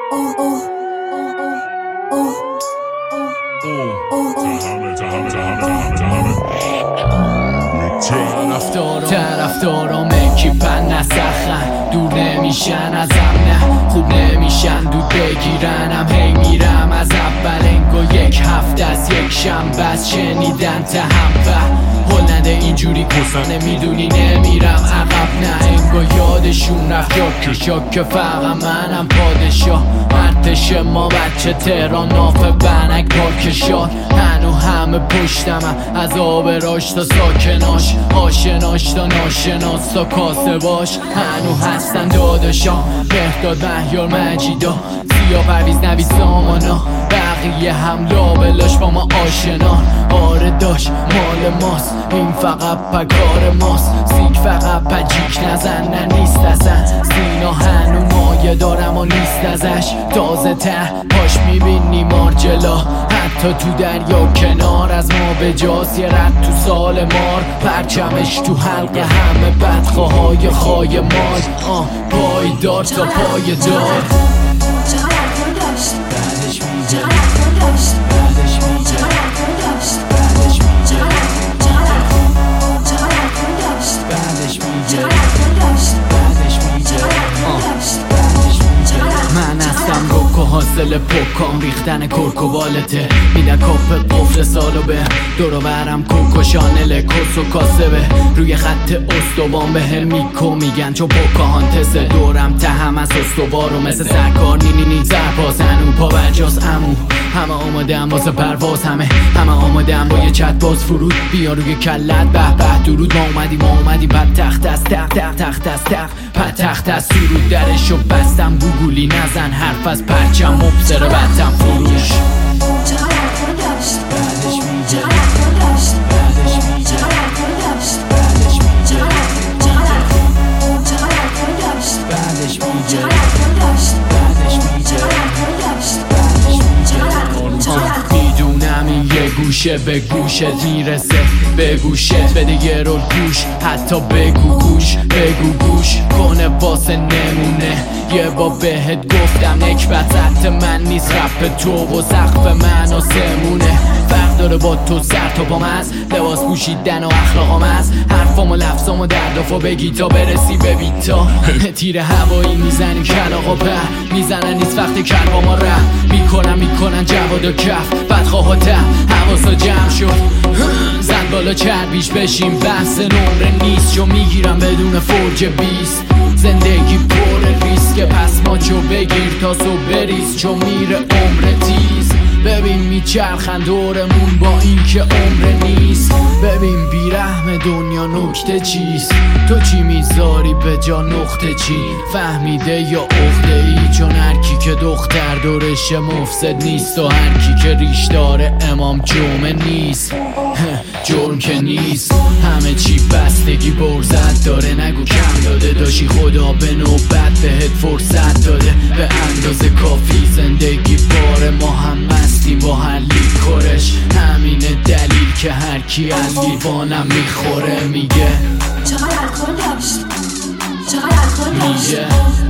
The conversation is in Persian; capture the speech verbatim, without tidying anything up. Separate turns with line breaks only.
طرفدارا مکیپن نسخن، دور نمیشن ازم، نه خوب نمیشن دود بگیرنم. هی میرم از اول انگو یک هفته از یک شنبه از شنیدن تا هم هل نده اینجوری کسا نمیدونی نمیرم عقب، نه انگو یادشون رفت جاک شاک فقط منم پادشاه. ارتش ما بچه تهران نافه بنک پارک شاد، هنو همه پشتمم از آبراش تا ساکناش، آشناش تا ناشناس تا کاسه باش. هنو هستن داداشام مهداد مهیار مجیدا، سیا پرویز نوی سامانا، بقیه هم لابلاش با ما آشنان. آره داش مال ماست این فقط پکار ماست، سیک فقط پجیک نزن نه نیست ازن. سینا هنو مایه دارم و نیست ازش، تازه ته پاش میبینی مارجلا، حتی تو دریا کنار از ما به جاست. یه رد تو سال مار پرچمش تو حلقه همه بدخواهای خای مال، آه پایدار تا پای دار. بعدش میگه بعدش میگه من هستم روکو حاصل پوکام، ریختن کرکوالته میده کپ قفل سالو به دورو برم کوکو شانل کس و کاسبه روی خط استوان به هم میکو میگن چون پوکاهانتس دورم ته هم از استوارو مثل سرکار نی نی نی سرپاس هنو پا برجاز امو همه آماده هم واسه پرواز، همه همه آماده هم با یه چت باز فرود بیا روی کلت به به درود. ما اومدی ما اومدی پد تخت از تخت تخت تخت از تخت پد تخت از سرود درشو بستم گوگولی نزن حرف از پرچم مبصره بدتم فروش. بعدش میگه بعدش میگه بعدش میگه بعدش میگه بعدش میگه میدونم این یه گوشه به گوشت میرسه، به گوشت بده یه رول گوش، حتی بگو گوش بگو گوش کنه واسه نمونه. یه با بهت گفتم نکبت حت من نیست، رپ تو و سقف من آسمونه. فرق داره با تو سر تا پام از لباس پوشیدن و اخلاقام از حرفام و لفظام و دردافا بگی تا برسی به بیتا. تیر هوایی میزنی کلاغ و پر میزنن نیست وقتی کلبا ما ره میکنن میکنن جواد و کف بدخواه و ته حواسا جمع شد زن بالا چربیش بشیم بحث نمره نیست، چون میگیرم بدون فرج بیست. زندگی پر ریسک پس ما چو بگیر تا سو بریز، چون میره عمر تیز. ببین میچرخن دورمون با این که عمر نیست، ببین بیرحم دنیا نکته چیست. تو چی میذاری به جا نقطه چی، فهمیده یا عقده ای؟ چون هرکی که دختر دورش مفسد نیست و هرکی که ریش داره امام جمعه نیست. جرم که نیست همه چی بستگی برزت داره، نگو کم داده داشی خدا به نوبت بهت فرصت داده به اندازه کافی. زندگی بار ما هم مستیم با هر لیکورش، همینه دلیل که هر کی از لیوانم میخوره میگه
چقدر الکل داشت چقدر الکل داشت
میگه